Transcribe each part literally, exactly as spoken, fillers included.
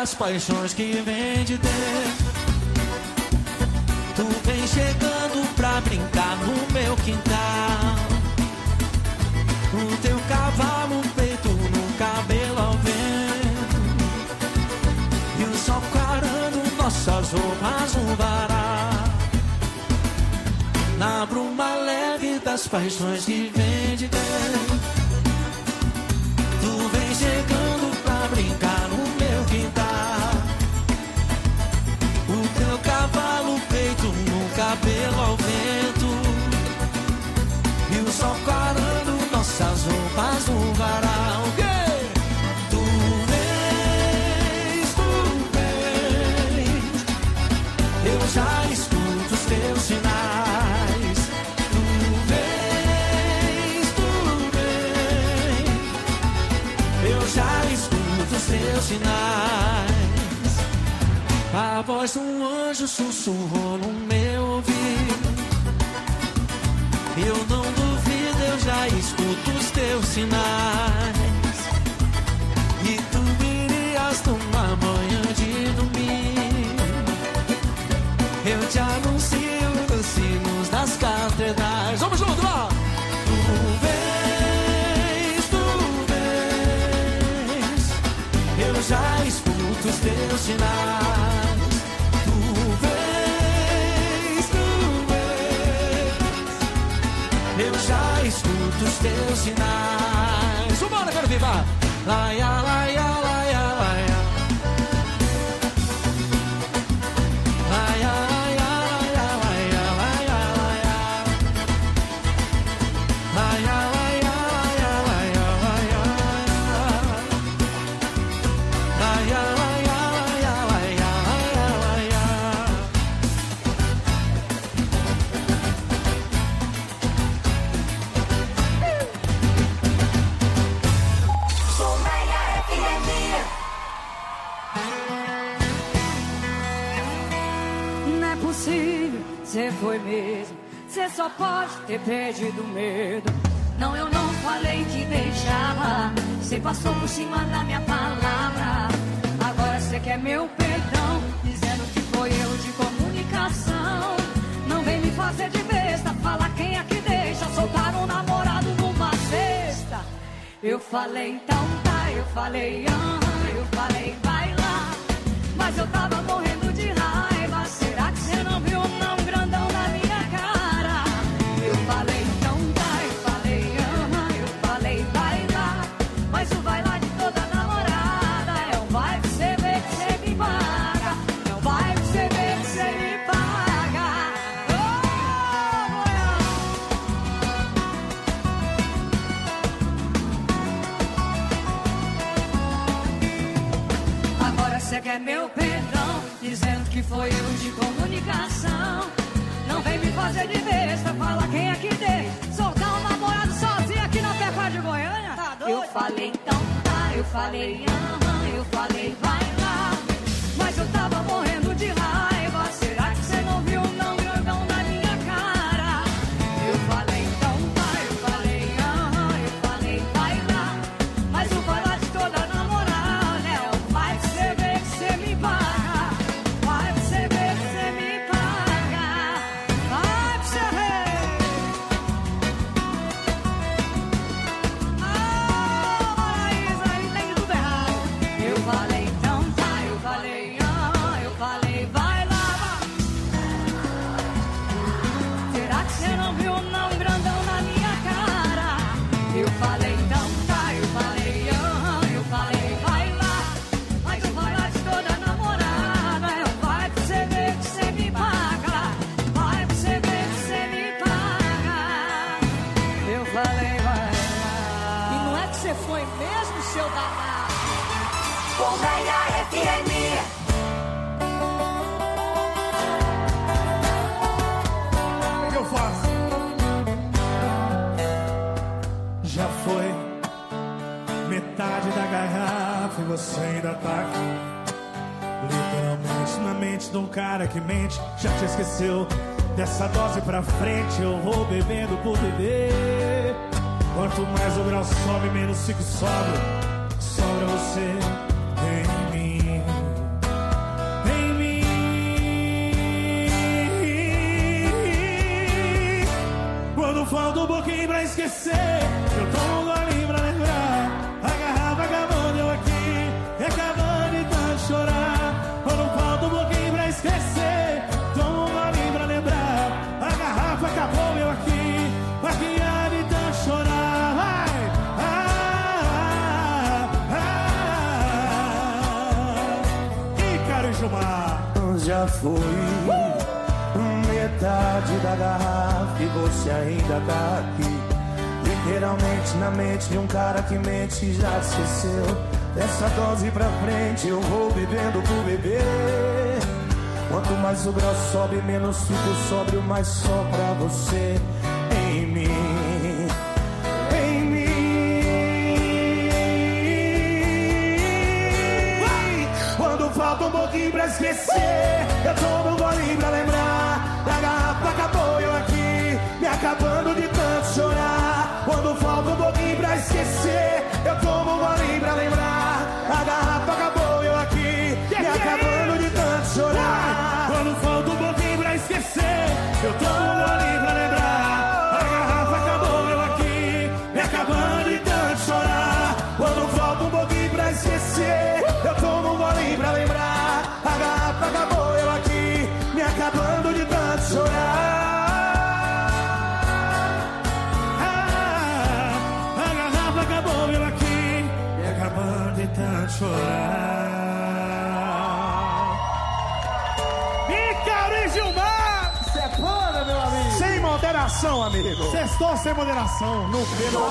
das paixões que vem de dentro. Tu vem chegando pra brincar no meu quintal. O teu cavalo peito no cabelo ao vento, e o sol clarando nossas roupas no varal. Na bruma leve das paixões que vem de dentro. Tu vem chegando pra brincar no meu quintal. O teu cavalo peito no cabelo ao vento, e o sol clarando nossas roupas no varal. Yeah! Tu vens, tu vens, eu já escuto os teus sinais. Tu vens, tu vens, eu já escuto os teus sinais. A voz de um anjo sussurrou no meu ouvido. Eu não duvido, eu já escuto os teus sinais. E tu virias numa manhã de domingo. Eu te anuncio nos sinos das catedrais. Vamos junto, ó! Tu vens, tu vens, eu já escuto os teus sinais. Eu já escuto os teus sinais. Vambora, quero vivar. Laia, laia, laia, laia. Laia, laia, laia, laia, laia, laia. Laia, laia, laia, laia, laia. Laia, laia, laia, laia, laia, laia. Você foi mesmo, você só pode ter perdido medo. Não, eu não falei que deixava, você passou por cima da minha palavra. Agora você quer meu perdão, dizendo que foi erro de comunicação. Não vem me fazer de besta, fala quem é que deixa soltar um namorado numa cesta. Eu falei então tá, eu falei aham, eu falei vai lá, mas eu tava morrendo de raiva. Será que você não viu não grandão na minha cara? Eu falei então tá, eu falei aham, eu falei vai lá, mas o vai lá de toda namorada é um vai que você vê que você me paga, é um vai que você vê que você me paga. Oh, agora você quer meu perdão, dizendo que foi erro de comunicação. Não vem me fazer de besta, fala quem é que deu soltar um namorado sozinho aqui na Pecuária de Goiânia. Tá doido? Eu falei então tá, eu falei aham, eu falei vai lá, mas eu tava morrendo de raiva. Será que você não viu não grandão na minha cara? Eu falei então tá, eu falei aham, eu falei vai lá, mas o vai lá de toda namorada é o vai que você vê que você me paga, vai que você vê que você me paga, vai que você vê. Ah, Maraísa, ele tem tudo errado. Eu falei então tá, eu falei aham, eu falei vai lá. Será que você não viu não grandão na minha cara? Eu falei então tá, eu falei aham, eu falei vai lá, mas o vai lá de toda namorada é o vai que você vê que você me paga, vai que você vê que você me paga. Eu falei vai lá. E não é que você foi mesmo, seu danado? Colmeia F M. O que eu faço? Já foi metade da garrafa e você ainda tá aqui. Literalmente na mente de um cara que mente. Já te esqueceu dessa dose pra frente. Eu vou bebendo por beber. Quanto mais o grau sobe, menos fico sóbrio. Sobra você em mim. Quando falta um pouquinho pra esquecer, eu tomo um golinho pra lembrar. A garrafa acabou, deu aqui, e acabando de tanto chorar. Quando falta um pouquinho pra esquecer, tomo um golinho pra lembrar. A garrafa acabou, deu aqui, aqui de tanto chorar. Vai! Ah, ah, ah. E Caro Gilmar, já foi metade da garrafa e você ainda tá aqui. Literalmente na mente de um cara que mente já esqueceu. Dessa dose pra frente eu vou bebendo por beber. Quanto mais o grau sobe, menos fico sóbrio, mais só pra você. Em mim, em mim. Quando falta um pouquinho pra esquecer, eu tomo um golinho pra lembrar. A garrafa acabou, eu aqui, me acabando de tanto chorar. Quando falta um pouquinho pra esquecer, eu tomo um golinho pra lembrar. A garrafa acabou, eu aqui, me acabando de tanto chorar. quando falta um pouquinho pra esquecer, eu tomo um golinho pra lembrar. A garrafa acabou, eu aqui, me acabando de tanto chorar. Quando falta um pouquinho pra esquecer, eu tomo um golinho pra lembrar. A garrafa acabou, eu aqui, me acabando de tanto chorar. De tanto chorar. Ícaro e Gilmar! Isso é foda, meu amigo! Sem moderação, amigo! Sextou sem moderação, no pelo.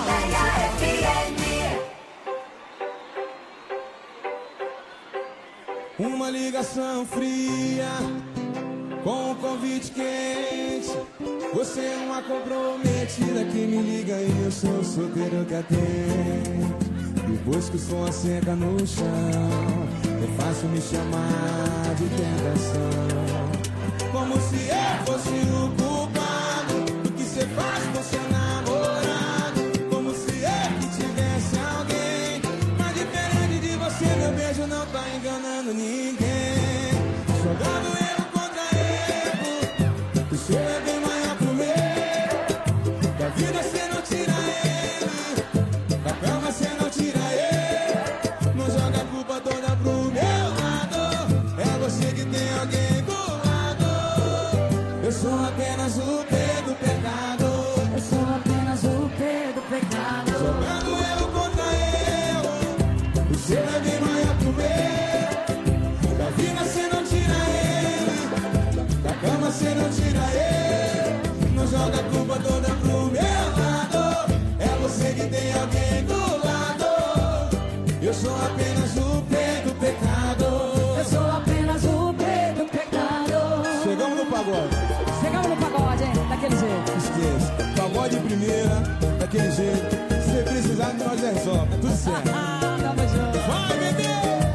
Uma ligação fria com um convite quente. Você é uma comprometida que me liga e eu sou o solteiro que atende. Depois que o som seca no chão, é fácil me chamar de tentação. Como se eu fosse o culpado do que você faz com seu namorado. Como se eu que tivesse alguém. Mas diferente de você, meu beijo não tá enganando ninguém. Jogando erro contra erro, o seu é bem maior pro meu. Da vida você não tira ele, da cama você não tira. Eu sou apenas o P do pecado. Eu sou apenas o P do pecado. Jogando eu contra eu. O seu é bem maior que o meu. Da vida você não tira ele, da cama você não tira ele. Não joga a culpa toda pro meu lado. É você que tem alguém do lado. Eu sou apenas o P do pecado. Eu sou apenas o P do pecado. Chegamos no pagode. Chegamos no pagode, hein? Daquele jeito. Esqueça. Pagode de primeira, daquele jeito. Se você precisar, nós resolve. Tudo certo. Ah, tamo junto. Vai, bebê!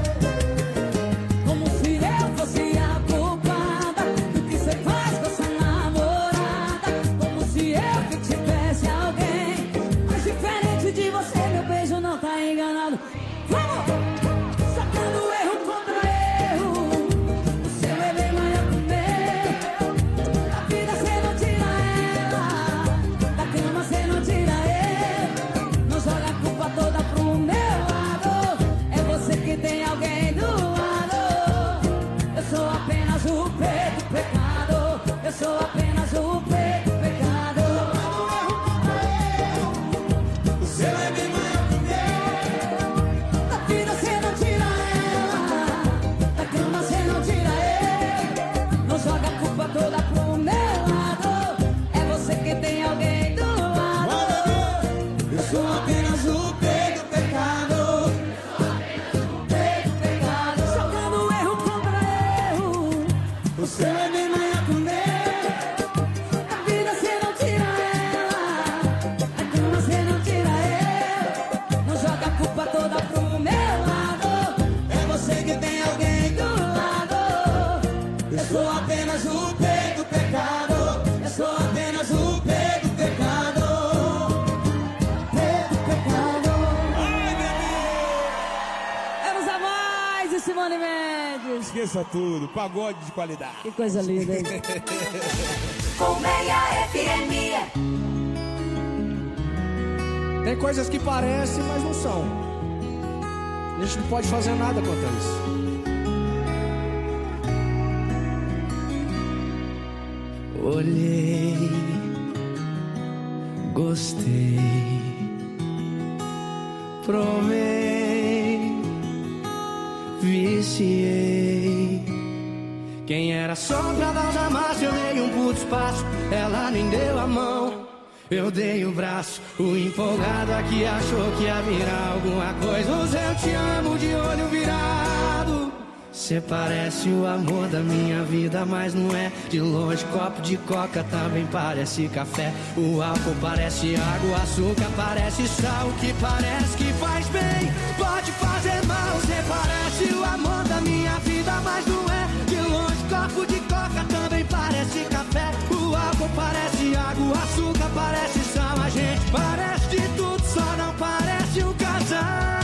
Como se eu fosse a culpada do que você faz com essa namorada. Como se eu que tivesse alguém. Mas diferente de você, meu beijo não tá enganado. Vamos! Sacando erro contra erro. O seu é bem maior que o meu. Da vida você não tira ela, da cama você não tira ele. Não joga a culpa toda pro meu lado. É você que tem alguém do lado. Eu sou apenas o P do pecado. Eu sou apenas o P do pecado. O seu é bem maior que o meu. Da vida você não tira ela, da cama você não tira ele. Não joga a culpa toda pro meu lado. É você que tem alguém do lado. Eu sou apenas o P do pecado. P do pecado. Jogando erro contra erro. O seu é bem maior que o meu. Da vida você não tira ela, da cama você não tira ele. Não joga a culpa toda pro meu lado. É você que tem alguém do lado. Eu sou apenas o P do pecado. Eu sou apenas o P do pecado. P do pecado. Ai, bebê! Vamos a mais e Simone Mendes. Esqueça tudo. Pagode de qualidade. Que coisa linda, hein? Colmeia F M. Tem coisas que parecem, mas não são. A gente não pode fazer nada contra isso. Olhei, gostei, provei, viciei. Quem era só pra dar os amassos, eu dei um puto espaço. Ela nem deu a mão, eu dei o braço. O empolgado aqui achou que ia virar alguma coisa. Os eu te amo de olho virado. Cê parece o amor da minha vida, mas não é. De longe copo de coca também parece café. O álcool parece água, o açúcar parece sal. O que parece que faz bem pode fazer mal. Cê parece o amor da minha vida, mas não é. De longe copo de coca também parece café. O álcool parece água, o açúcar parece sal. A gente parece de tudo, só não parece um casal.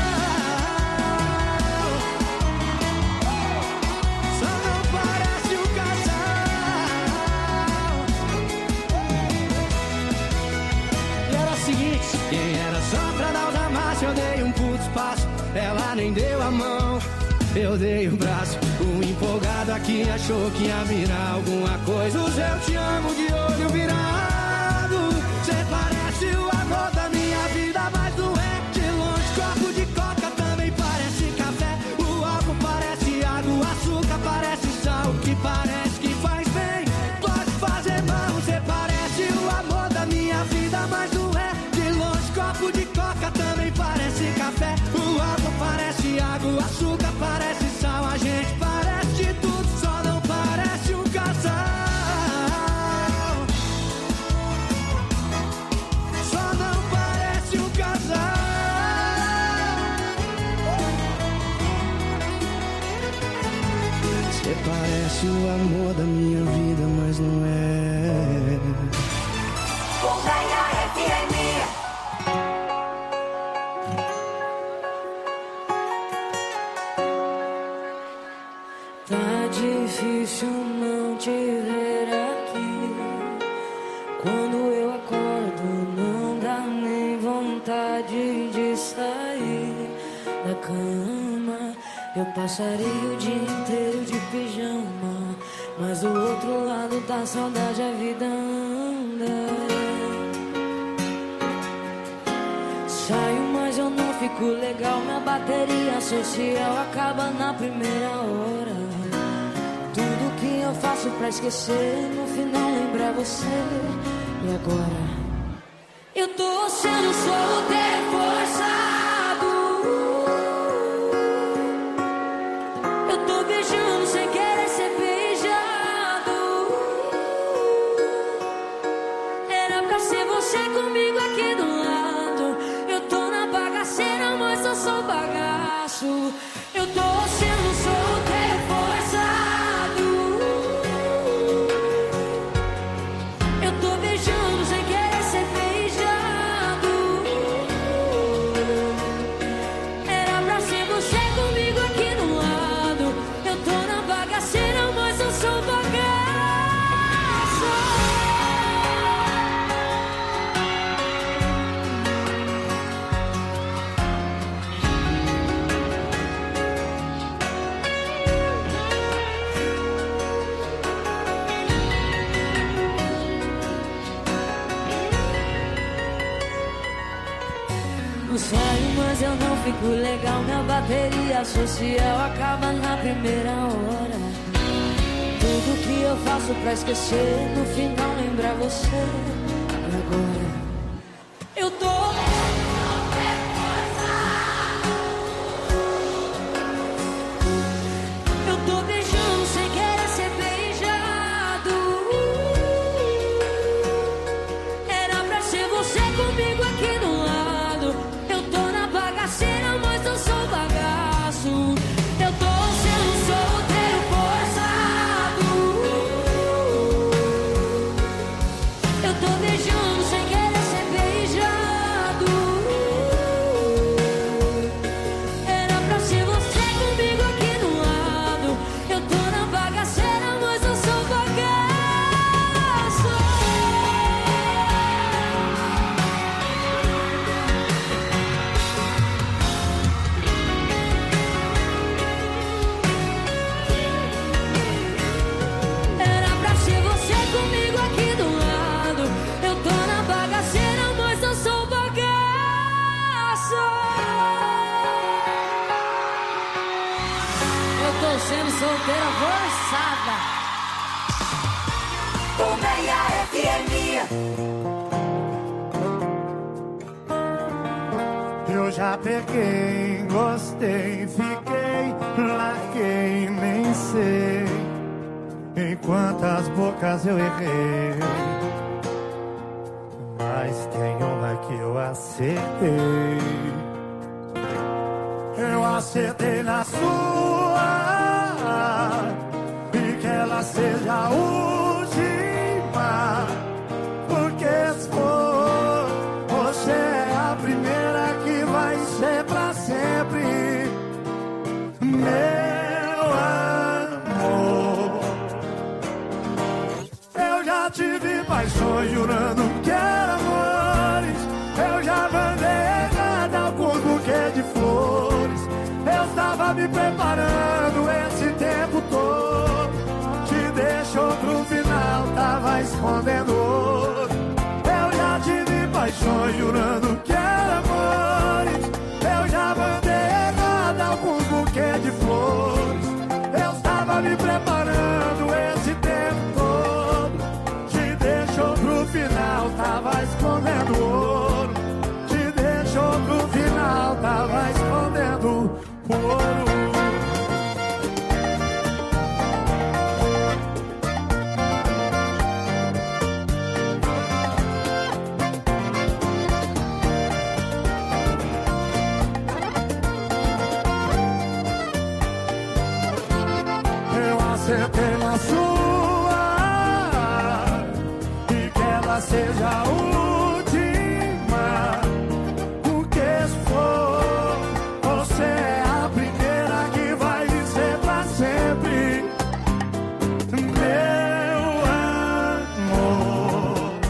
Quem era só pra dar os amassos, eu dei um puto espaço. Ela nem deu a mão, eu dei o braço. O empolgado aqui achou que ia virar alguma coisa. Os eu te amo de olho virado. Cê parece o amor da minha vida, mas não é. De longe copo de coca também parece café. O álcool parece água, o açúcar parece sal. O que parece que faz bem pode fazer mal. Cê parece o amor da minha vida, mas não é. Copo de coca também parece café. O álcool parece água, o açúcar parece sal. A gente parece de tudo, só não parece um casal. Só não parece um casal. Você parece o amor da minha vida, mas não é. Pontaia F M. Difícil não te ver aqui. Quando eu acordo não dá nem vontade de sair da cama. Eu passaria o dia inteiro de pijama, mas do outro lado da saudade a vida anda. Saio, mas eu não fico legal. Minha bateria social acaba na primeira hora. Tudo que eu faço pra esquecer, no final lembra você. E agora? Eu tô sendo solteiro forçado. Eu tô beijando sem querer ser beijado. Era pra ser você comigo aqui do lado. Eu tô na bagaceira, mas eu sou bagaço. Eu tô sendo solteiro forçado. Mas eu não fico legal, minha bateria social acaba na primeira hora. Tudo que eu faço pra esquecer, no final lembra você. E agora? Eu tô... Eu tô beijando sem querer ser beijado. Era pra ser você comigo aqui do lado. Eu tô na bagaceira, mas eu sou bagaço. Eu tô sendo solteiro forçado. Eu tô Eu já peguei, gostei, fiquei, larguei, nem sei em quantas bocas eu errei, mas tem uma que eu acertei. Eu acertei na sua, e que ela seja a última, porque se for, você é a primeira que vai ser pra sempre, meu amor. Eu já tive paixões jurando que era amores, eu já mandei errada com um buquê de flores. Eu estava me preparando esse tempo todo, te deixou pro final, tava escondendo ouro. Eu já tive paixões jurando que era amores, eu já mandei errada com um buquê de flores. Eu estava me preparando esse tempo todo, te deixou pro final, tava escondendo ouro. Te deixou pro final, tava escondendo ouro. Eu acertei na sua, e que ela seja a última, porque se for, você é a primeira que vai ser pra sempre, meu amor.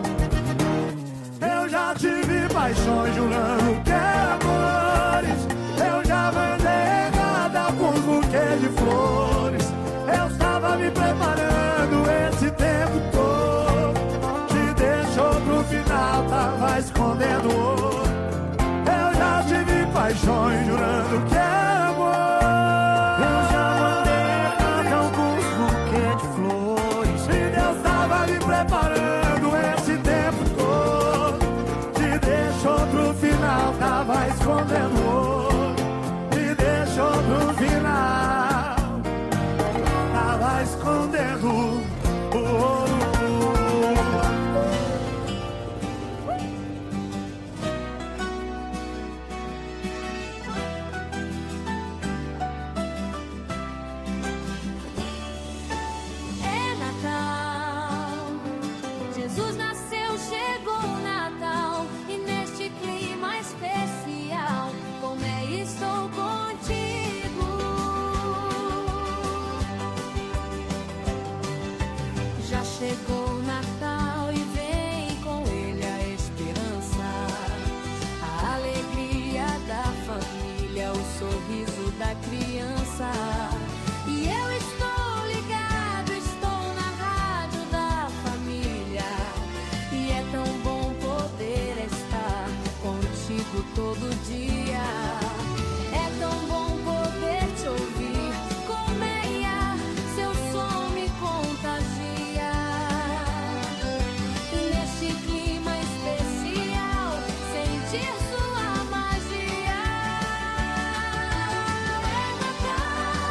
Eu já tive paixões jurando que era amores, eu já mandei errada com um buquê de flores. Eu estava me preparando esse tempo todo, te deixou pro final, tava escondendo ouro. Eu já tive paixões jurando que era amor, eu já mandei errada com um buquê de flores. E Deus estava me preparando esse tempo todo, te deixou pro final, tava escondendo ouro. Te deixou pro final, tava escondendo o ouro. É Natal, Jesus nasceu, chegou o Natal, e neste clima especial, como é estou contigo. Já chegou o Natal e vem com ele a esperança, a alegria da família, o sorriso da criança. E eu estou ligado, estou na rádio da família, e é tão bom poder estar contigo todo dia. É tão bom poder te ouvir, colmeia, seu som me contagia. E neste clima especial, sentir sua magia. É Natal,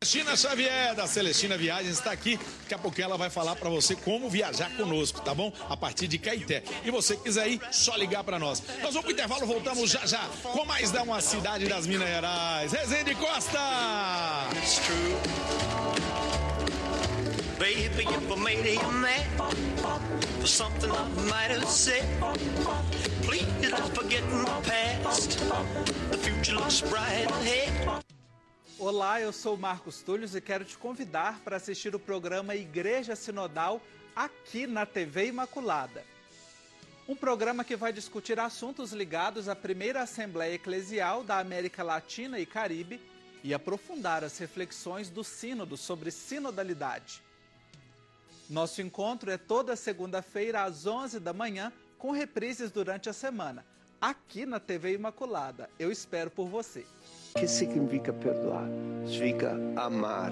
Celestina Xavier, da Celestina Viagens, está aqui. Daqui a pouquinho ela vai falar para você como viajar conosco, tá bom? A partir de Caeté. E você que quiser ir, só ligar para nós. Nós vamos pro intervalo, voltamos já já com mais da Uma Cidade das Minas Gerais. Rezende Costa! It's true. Baby, if I made you mad for something I might have said, please don't forget my past. The future looks bright ahead. Olá, eu sou o Marcos Túlios e quero te convidar para assistir o programa Igreja Sinodal aqui na T V Imaculada. Um programa que vai discutir assuntos ligados à primeira Assembleia Eclesial da América Latina e Caribe e aprofundar as reflexões do Sínodo sobre sinodalidade. Nosso encontro é toda segunda-feira às onze da manhã, com reprises durante a semana, aqui na T V Imaculada. Eu espero por você. O que significa perdoar? Significa amar.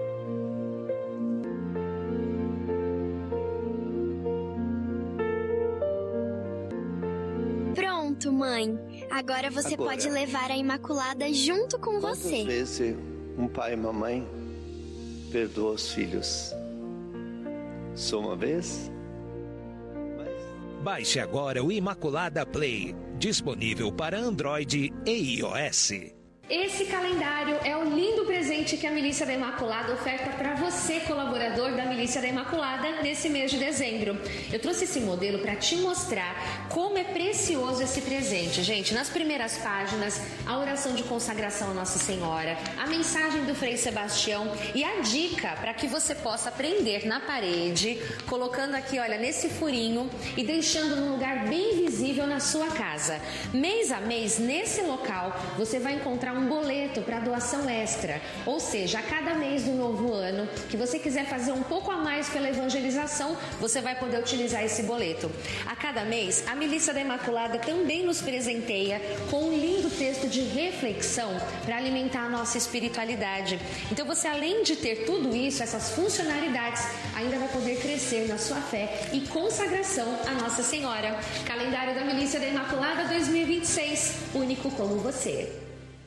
Pronto, mãe. Agora você Agora, pode levar a Imaculada junto com você. Quantas vezes um pai e uma mãe perdoam os filhos? Só uma vez? Mas... Baixe agora o Imaculada Play, disponível para Android e iOS. Esse calendário é um lindo presente que a Milícia da Imaculada oferta para você, colaborador da Milícia da Imaculada, nesse mês de dezembro. Eu trouxe esse modelo para te mostrar como é precioso esse presente. Gente, nas primeiras páginas, a oração de consagração à Nossa Senhora, a mensagem do Frei Sebastião e a dica para que você possa prender na parede, colocando aqui, olha, nesse furinho e deixando num lugar bem visível na sua casa. Mês a mês, nesse local, você vai encontrar um boleto para doação extra, ou seja, a cada mês do novo ano que você quiser fazer um pouco a mais pela evangelização, você vai poder utilizar esse boleto. A cada mês, a Milícia da Imaculada também nos presenteia com um lindo texto de reflexão para alimentar a nossa espiritualidade. Então você, além de ter tudo isso, essas funcionalidades, ainda vai poder crescer na sua fé e consagração à Nossa Senhora. Calendário da Milícia da Imaculada dois mil e vinte e seis, único como você.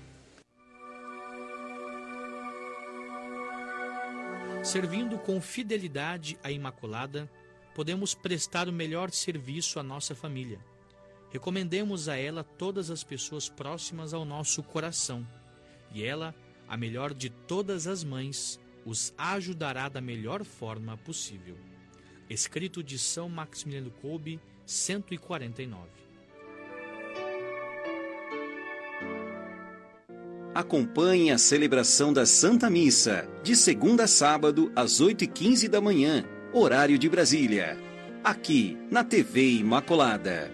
Servindo com fidelidade à Imaculada, podemos prestar o melhor serviço à nossa família. Recomendemos a ela todas as pessoas próximas ao nosso coração, e ela, a melhor de todas as mães, os ajudará da melhor forma possível. Escrito de São Maximiliano Kolbe, cento e quarenta e nove. Acompanhe a celebração da Santa Missa, de segunda a sábado, às oito e quinze da manhã, horário de Brasília. Aqui, na T V Imaculada.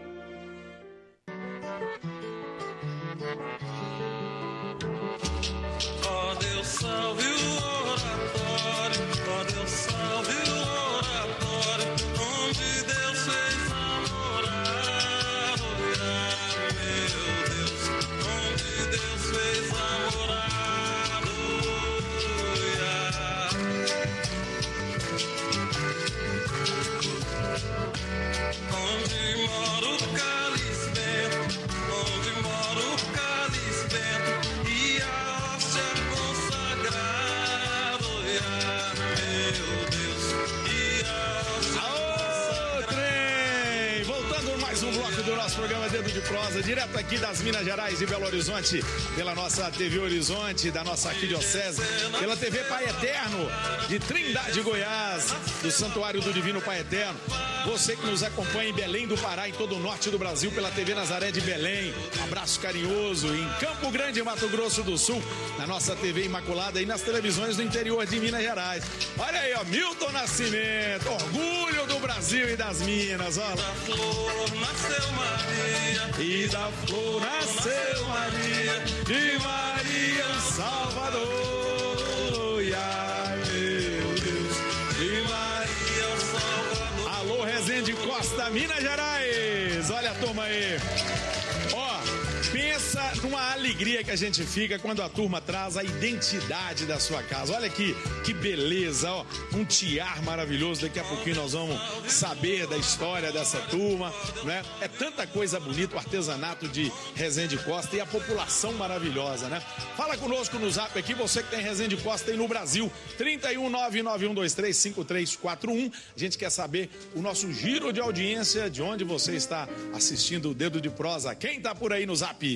Ó Deus, salve o oratório, ó Deus, salve o oratório, onde Deus fez a morada, meu Deus, onde Deus fez a morada, onde mora o cálice bento, onde mora o cálice bento, e a hóstia consagrada, meu Deus, e a hóstia Aô, trem! Voltando mais um bloco do nosso programa Dedo de Prosa, direto aqui das Minas Gerais e Belo Horizonte, pela nossa T V Horizonte, da nossa arquidiocese, pela T V Pai Eterno, de Trindade, Goiás, do Santuário do Divino Pai Eterno. Você que nos acompanha em Belém do Pará, em todo o norte do Brasil, pela T V Nazaré de Belém. Um abraço carinhoso. Em Campo Grande, Mato Grosso do Sul, na nossa T V Imaculada e nas televisões do interior de Minas Gerais. Olha aí, ó, Milton Nascimento, orgulho do Brasil e das Minas, ó. Da flor nasceu Maria, e da flor nasceu Maria, de Maria o Salvador. E ai, meu Deus, de Maria o Salvador. Alô, Rezende Costa, Minas Gerais. Olha a turma aí. Ó, Pensa numa alegria que a gente fica quando a turma traz a identidade da sua casa. Olha aqui, que beleza, ó, um tiar maravilhoso. Daqui a pouquinho nós vamos saber da história dessa turma, né? É tanta coisa bonita, o artesanato de Resende Costa e a população maravilhosa, né? Fala conosco no zap aqui, você que tem Resende Costa aí no Brasil, trinta e um, nove nove um dois três, cinco três quatro um. A gente quer saber o nosso giro de audiência, de onde você está assistindo o Dedo de Prosa. Quem tá por aí no zap?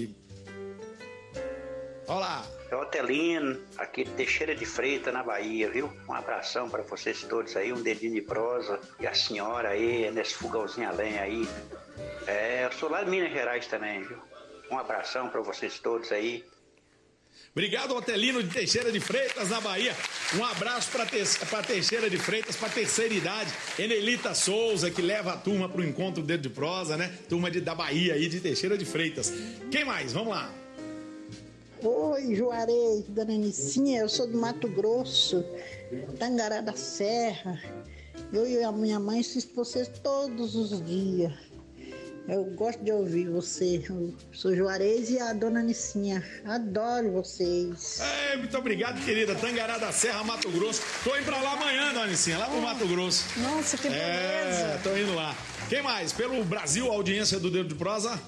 Olá. É o Otelino, aqui de Teixeira de Freitas, na Bahia, viu? Um abração para vocês todos aí, um dedinho de prosa. E a senhora aí, nesse fogãozinho a lenha aí. É, eu sou lá de Minas Gerais também, viu? Um abração para vocês todos aí. Obrigado, Otelino de Teixeira de Freitas, na Bahia. Um abraço para te... Teixeira de Freitas, para terceira idade. Enelita Souza, que leva a turma para o encontro Dedo de Prosa, né? Turma de... da Bahia aí, de Teixeira de Freitas. Quem mais? Vamos lá. Oi, Juarez, dona Nicinha, eu sou do Mato Grosso, Tangará da Serra. Eu e a minha mãe assisto vocês todos os dias. Eu gosto de ouvir você. Eu sou Juarez e a dona Nicinha. Adoro vocês. É, muito obrigado, querida. Tangará da Serra, Mato Grosso. Tô indo pra lá amanhã, dona Nicinha, lá pro Mato Grosso. Nossa, que beleza. É, tô indo lá. Quem mais? Pelo Brasil, a audiência do Dedo de Prosa?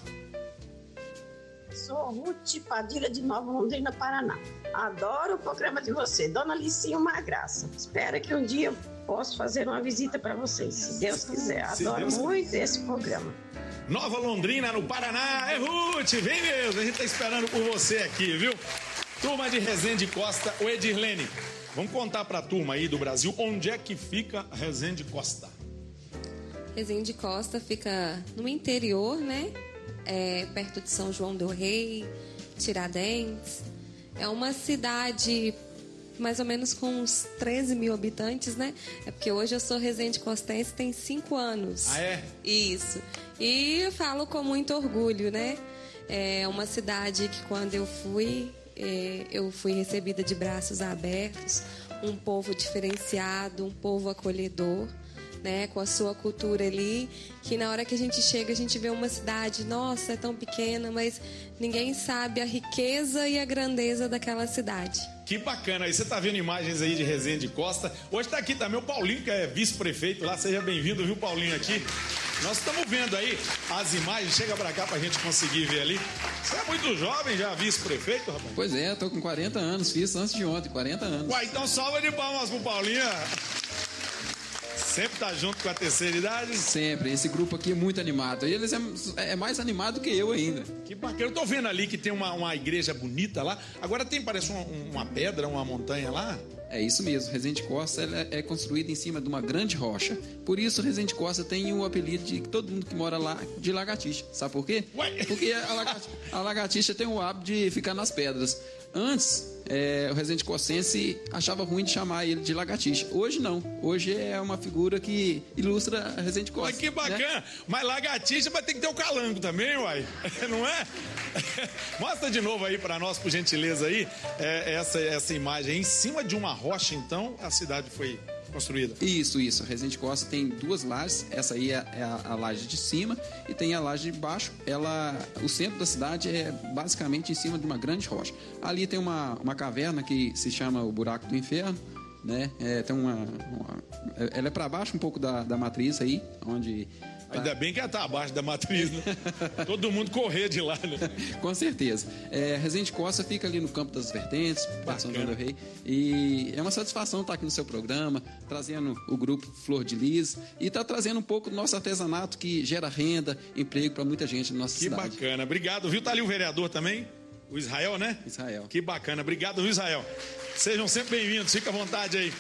Sou Ruth Padilha de Nova Londrina, Paraná. Adoro o programa de você. Dona Licinha, uma graça. Espero que um dia eu possa fazer uma visita para vocês, se Deus quiser. Adoro Deus muito quiser. Esse programa. Nova Londrina, no Paraná. É, Ruth, vem mesmo. A gente tá esperando por você aqui, viu? Turma de Resende Costa, o Edirlene. Vamos contar pra turma aí do Brasil onde é que fica Resende Costa. Resende Costa fica no interior, né? É, perto de São João del Rei, Tiradentes. É uma cidade mais ou menos com uns treze mil habitantes, né? É porque hoje eu sou Resende Costense, tem cinco anos. Ah, é? Isso. E eu falo com muito orgulho, né? É uma cidade que quando eu fui, é, eu fui recebida de braços abertos, um povo diferenciado, um povo acolhedor. Né, com a sua cultura ali, que na hora que a gente chega, a gente vê uma cidade, nossa, é tão pequena, mas ninguém sabe a riqueza e a grandeza daquela cidade. Que bacana, aí você tá vendo imagens aí de Resende Costa. Hoje tá aqui também o Paulinho, que é vice-prefeito lá, seja bem-vindo, viu, Paulinho, aqui. Nós estamos vendo aí as imagens, chega pra cá pra gente conseguir ver ali. Você é muito jovem já, vice-prefeito, rapaz? Pois é, tô com quarenta anos, fiz antes de ontem, quarenta anos. Uai, então salva de palmas pro Paulinho. Sempre tá junto com a terceira idade? Sempre. Esse grupo aqui é muito animado. Eles é, é mais animado que eu ainda. Que bacana. Eu tô vendo ali que tem uma, uma igreja bonita lá. Agora tem, parece uma, uma pedra, uma montanha lá. É isso mesmo. Resende Costa ela é construída em cima de uma grande rocha. Por isso, Resende Costa tem o apelido de todo mundo que mora lá de lagartixa. Sabe por quê? Ué? Porque a lagartixa, a lagartixa tem o hábito de ficar nas pedras. Antes, é, o Resende Costense achava ruim de chamar ele de lagartixa. Hoje não. Hoje é uma figura que ilustra a Resende Costa. Mas que bacana. Né? Mas lagartixa vai ter que ter o calango também, uai. Não é? Mostra de novo aí para nós, por gentileza aí, é, essa, essa imagem. Em cima de uma rocha, então, a cidade foi construída. Isso, isso. A Resende Costa tem duas lajes. Essa aí é a, a laje de cima e tem a laje de baixo. Ela, o centro da cidade é basicamente em cima de uma grande rocha. Ali tem uma, uma caverna que se chama o Buraco do Inferno, né? É, tem uma, uma, ela é para baixo um pouco da, da matriz aí, onde... Tá. Ainda bem que ela tá abaixo da matriz, né? Todo mundo correr de lá, né? Com certeza. É, Resende Costa fica ali no Campo das Vertentes, perto São João del Rei. E é uma satisfação estar aqui no seu programa, trazendo o grupo Flor de Lis e tá trazendo um pouco do nosso artesanato que gera renda, emprego para muita gente na nossa que cidade. Que bacana. Obrigado, viu? Tá ali o vereador também, o Israel, né? Israel. Que bacana. Obrigado, viu, Israel? Sejam sempre bem-vindos. Fica à vontade aí.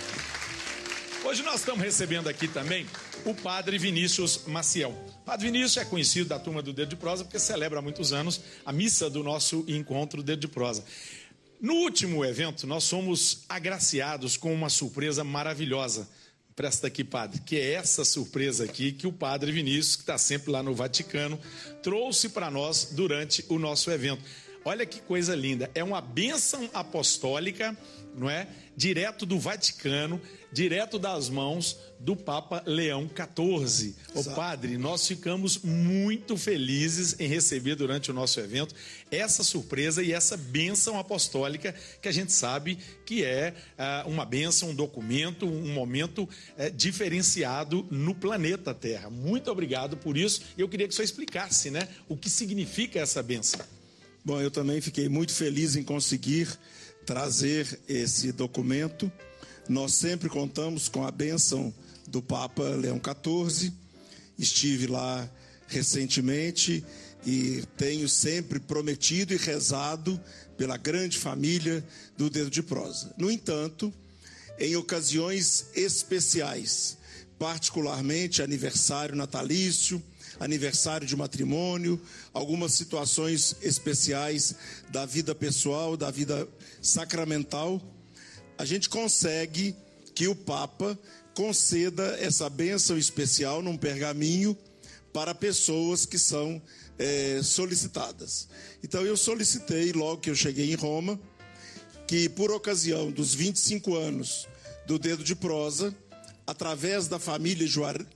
Hoje nós estamos recebendo aqui também o padre Vinícius Maciel. O padre Vinícius é conhecido da turma do Dedo de Prosa porque celebra há muitos anos a missa do nosso encontro Dedo de Prosa. No último evento, nós somos agraciados com uma surpresa maravilhosa. Presta aqui, padre, que é essa surpresa aqui que o padre Vinícius, que está sempre lá no Vaticano, trouxe para nós durante o nosso evento. Olha que coisa linda. É uma bênção apostólica, não é? Direto do Vaticano, direto das mãos do Papa Leão quatorze. Ô padre, nós ficamos muito felizes em receber durante o nosso evento essa surpresa e essa bênção apostólica que a gente sabe que é uh, uma bênção, um documento, um momento uh, diferenciado no planeta Terra. Muito obrigado por isso. Eu queria que o senhor explicasse, né, o que significa essa bênção. Bom, eu também fiquei muito feliz em conseguir trazer esse documento. Nós sempre contamos com a bênção do Papa Leão quatorze. Estive lá recentemente e tenho sempre prometido e rezado pela grande família do Dedo de Prosa. No entanto, em ocasiões especiais, particularmente aniversário natalício, aniversário de matrimônio, algumas situações especiais da vida pessoal, da vida sacramental, a gente consegue que o Papa conceda essa bênção especial num pergaminho para pessoas que são é, solicitadas. Então eu solicitei, logo que eu cheguei em Roma, que por ocasião dos vinte e cinco anos do Dedo de Prosa, através da família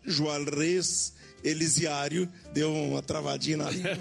Juarez Elisiário, deu uma travadinha na língua.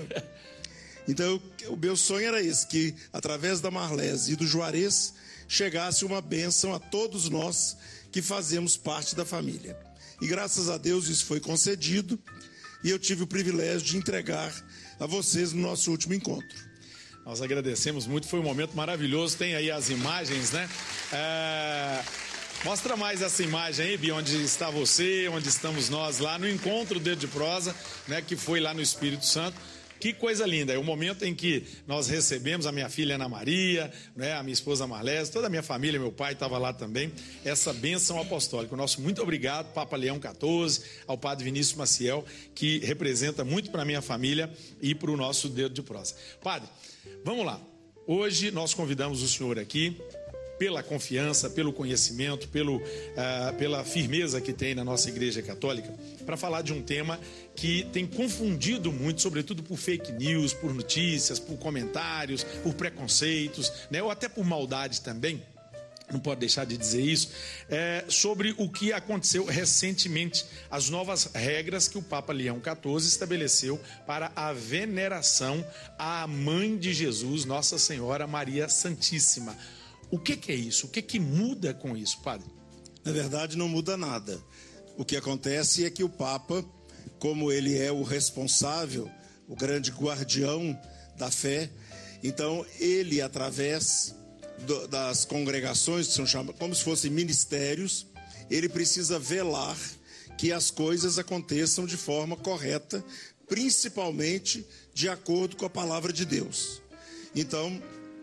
Então, o meu sonho era esse, que através da Marlese e do Juarez chegasse uma bênção a todos nós que fazemos parte da família. E graças a Deus isso foi concedido e eu tive o privilégio de entregar a vocês no nosso último encontro. Nós agradecemos muito, foi um momento maravilhoso. Tem aí as imagens, né? É... Mostra mais essa imagem aí, Bi, onde está você, onde estamos nós lá no encontro Dedo de Prosa, né, que foi lá no Espírito Santo. Que coisa linda, é o momento em que nós recebemos a minha filha Ana Maria, né, a minha esposa Marlese, toda a minha família, meu pai estava lá também, essa bênção apostólica. O nosso muito obrigado, Papa Leão quatorze, ao Padre Vinícius Maciel, que representa muito para a minha família e para o nosso Dedo de Prosa. Padre, vamos lá, hoje nós convidamos o senhor aqui, pela confiança, pelo conhecimento, pelo, uh, pela firmeza que tem na nossa Igreja Católica, para falar de um tema que tem confundido muito, sobretudo por fake news, por notícias, por comentários, por preconceitos, né, ou até por maldade também, não pode deixar de dizer isso, é, sobre o que aconteceu recentemente, as novas regras que o Papa Leão quatorze estabeleceu para a veneração à Mãe de Jesus, Nossa Senhora Maria Santíssima. O que, que é isso? O que, que muda com isso, padre? Na verdade, não muda nada. O que acontece é que o Papa, como ele é o responsável, o grande guardião da fé, então ele, através do, das congregações, que são chamadas como se fossem ministérios, ele precisa velar que as coisas aconteçam de forma correta, principalmente de acordo com a palavra de Deus. Então,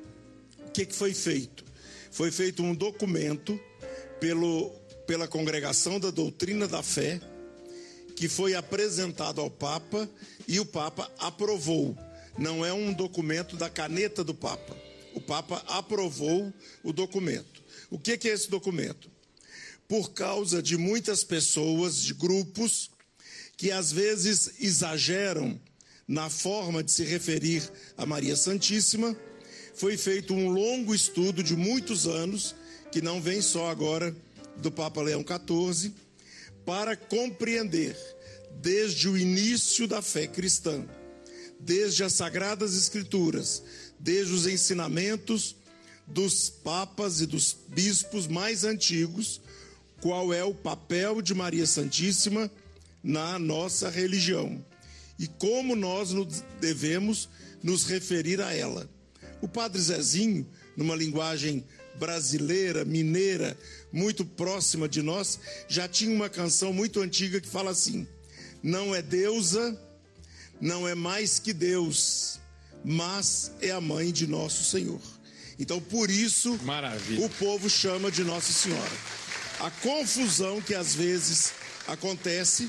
o que, que foi feito? Foi feito um documento pelo, pela Congregação da Doutrina da Fé, que foi apresentado ao Papa e o Papa aprovou. Não é um documento da caneta do Papa. O Papa aprovou o documento. O que, que é esse documento? Por causa de muitas pessoas, de grupos, que às vezes exageram na forma de se referir a Maria Santíssima, foi feito um longo estudo de muitos anos, que não vem só agora do Papa Leão quatorze, para compreender desde o início da fé cristã, desde as Sagradas Escrituras, desde os ensinamentos dos papas e dos bispos mais antigos, qual é o papel de Maria Santíssima na nossa religião e como nós devemos nos referir a ela. O Padre Zezinho, numa linguagem brasileira, mineira, muito próxima de nós, já tinha uma canção muito antiga que fala assim: não é deusa, não é mais que Deus, mas é a mãe de nosso Senhor. Então, por isso, Maravilha. O povo chama de Nossa Senhora. A confusão que às vezes acontece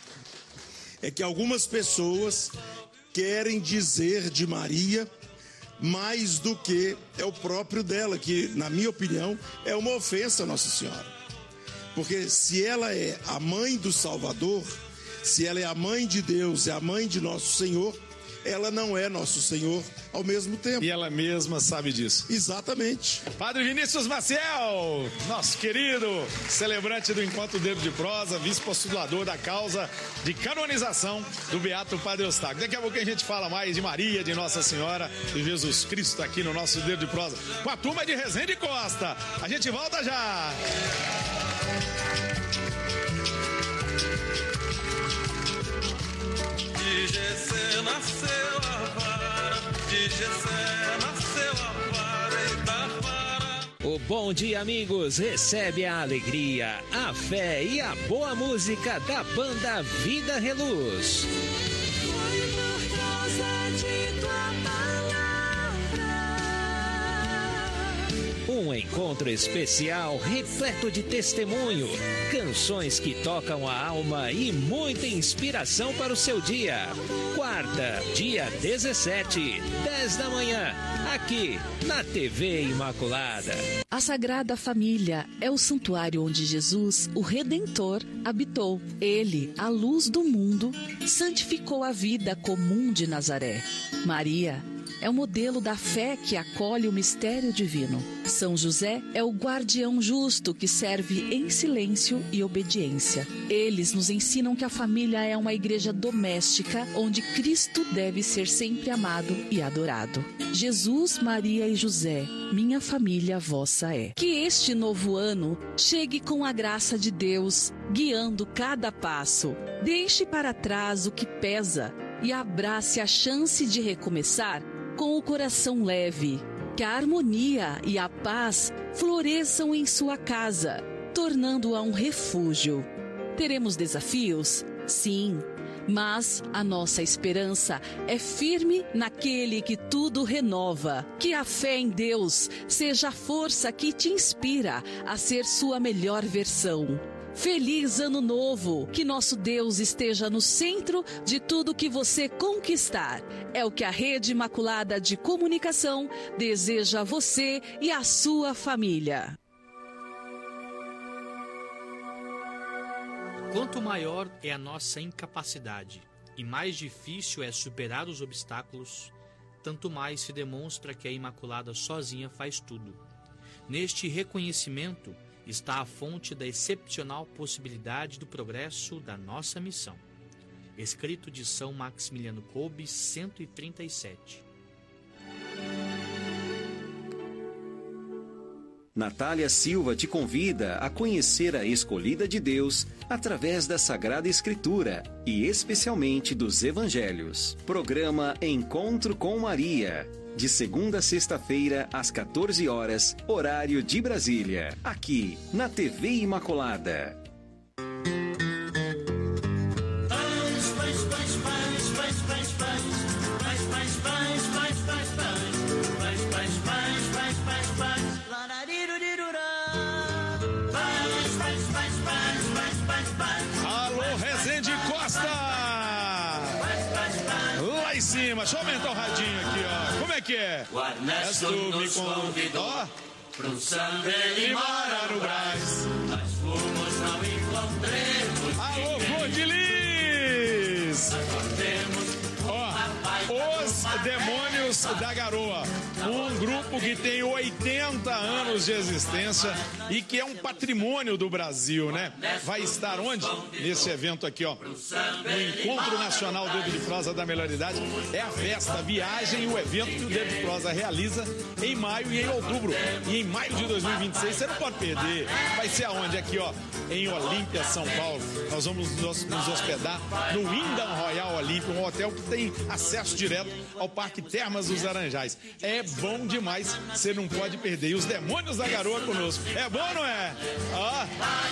é que algumas pessoas querem dizer de Maria mais do que é o próprio dela, que, na minha opinião, é uma ofensa a Nossa Senhora. Porque se ela é a mãe do Salvador, se ela é a mãe de Deus, é a mãe de nosso Senhor, ela não é nosso Senhor ao mesmo tempo. E ela mesma sabe disso. Exatamente. Padre Vinícius Maciel, nosso querido celebrante do Encontro Dedo de Prosa, vice-postulador da causa de canonização do Beato Padre Eustáquio. Daqui a pouco a gente fala mais de Maria, de Nossa Senhora, de Jesus Cristo aqui no nosso Dedo de Prosa, com a turma de Resende Costa. A gente volta já! De Jessé nasceu a vara, de Jessé nasceu a vara e da vara. O Bom Dia Amigos recebe a alegria, a fé e a boa música da banda Vida Reluz. Foi por causa de tua palavra. Um encontro especial repleto de testemunho, canções que tocam a alma e muita inspiração para o seu dia. Quarta, dia dezessete, dez da manhã, aqui na T V Imaculada. A Sagrada Família é o santuário onde Jesus, o Redentor, habitou. Ele, a luz do mundo, santificou a vida comum de Nazaré. Maria é o modelo da fé que acolhe o mistério divino. São José é o guardião justo que serve em silêncio e obediência. Eles nos ensinam que a família é uma igreja doméstica onde Cristo deve ser sempre amado e adorado. Jesus, Maria e José, minha família vossa é. Que este novo ano chegue com a graça de Deus, guiando cada passo. Deixe para trás o que pesa e abrace a chance de recomeçar com o coração leve. Que a harmonia e a paz floresçam em sua casa, tornando-a um refúgio. Teremos desafios? Sim, mas a nossa esperança é firme naquele que tudo renova. Que a fé em Deus seja a força que te inspira a ser sua melhor versão. Feliz Ano Novo! Que nosso Deus esteja no centro de tudo que você conquistar. É o que a Rede Imaculada de Comunicação deseja a você e a sua família. Quanto maior é a nossa incapacidade e mais difícil é superar os obstáculos, tanto mais se demonstra que a Imaculada sozinha faz tudo. Neste reconhecimento está a fonte da excepcional possibilidade do progresso da nossa missão. Escrito de São Maximiliano Kolbe, cento e trinta e sete. Natália Silva te convida a conhecer a escolhida de Deus através da Sagrada Escritura e especialmente dos Evangelhos. Programa Encontro com Maria. De segunda a sexta-feira, às quatorze horas, horário de Brasília. Aqui, na T V Imaculada. Alô, Resende Costa! Lá em cima, deixa eu aumentar o radinho aqui, ó. Como é que é? O Ernesto nos convidou para um samba, ele mora no Brás. Nós fomos, não encontremos. Alô, Flor de Lis! Ó, Os Demônios da Garoa. Um grupo que tem oitenta anos de existência e que é um patrimônio do Brasil, né? Vai estar onde? Nesse evento aqui, ó. No Encontro Nacional Dedo de Prosa da Melhor Idade. É a festa, a viagem e o evento que o Dedo de Prosa realiza em maio e em outubro. E em maio de dois mil e vinte e seis, você não pode perder. Vai ser aonde? Aqui, ó, em Olímpia, São Paulo. Nós vamos nos, nos hospedar no Wyndham Royal Olímpia, um hotel que tem acesso direto ao Parque Termas dos Laranjais. É bom demais, você não pode perder. E os Demônios da Garoa conosco. É bom, não é? Ó.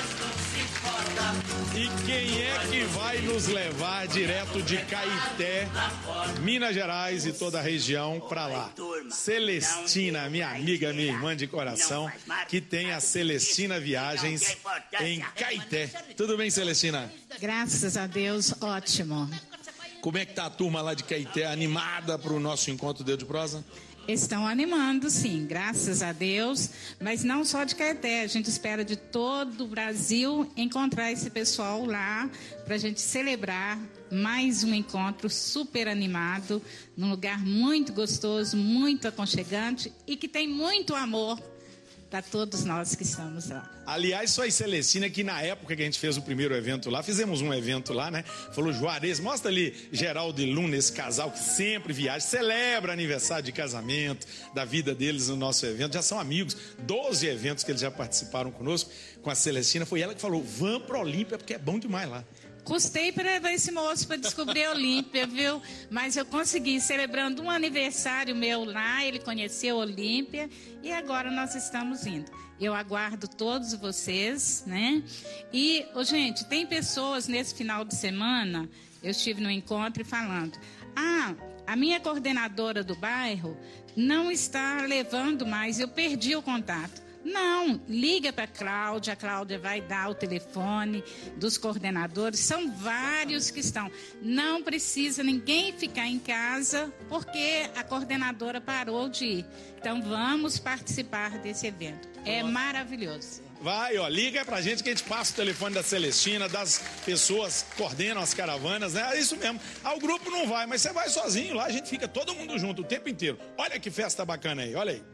E quem é que vai nos levar direto de Caeté, Minas Gerais e toda a região pra lá? Celestina, minha amiga, minha irmã de coração, que tem a Celestina Viagens em Caeté. Tudo bem, Celestina? Graças a Deus, ótimo. Como é que tá a turma lá de Caeté, animada pro nosso encontro Dedo de Prosa? Estão animando, sim, graças a Deus, mas não só de Caeté, a gente espera de todo o Brasil encontrar esse pessoal lá para a gente celebrar mais um encontro super animado, num lugar muito gostoso, muito aconchegante e que tem muito amor para todos nós que estamos lá. Aliás, só a Celestina, que na época que a gente fez o primeiro evento lá, fizemos um evento lá, né? Falou, Juarez, mostra ali Geraldo e Luna, esse casal que sempre viaja, celebra aniversário de casamento, da vida deles no nosso evento. Já são amigos, doze eventos que eles já participaram conosco, com a Celestina. Foi ela que falou, vamos para Olímpia, porque é bom demais lá. Custei para levar esse moço para descobrir a Olímpia, viu? Mas eu consegui, celebrando um aniversário meu lá, ele conheceu a Olímpia e agora nós estamos indo. Eu aguardo todos vocês, né? E, oh, gente, tem pessoas nesse final de semana, eu estive no encontro falando, ah, a minha coordenadora do bairro não está levando mais, eu perdi o contato. Não, liga para a Cláudia, a Cláudia vai dar o telefone dos coordenadores, são vários que estão. Não precisa ninguém ficar em casa porque a coordenadora parou de ir. Então vamos participar desse evento, é maravilhoso. Vai, ó, liga pra gente que a gente passa o telefone da Celestina, das pessoas que coordenam as caravanas, né? É isso mesmo. Ah, o grupo não vai, mas você vai sozinho lá, a gente fica todo mundo junto o tempo inteiro. Olha que festa bacana aí, olha aí.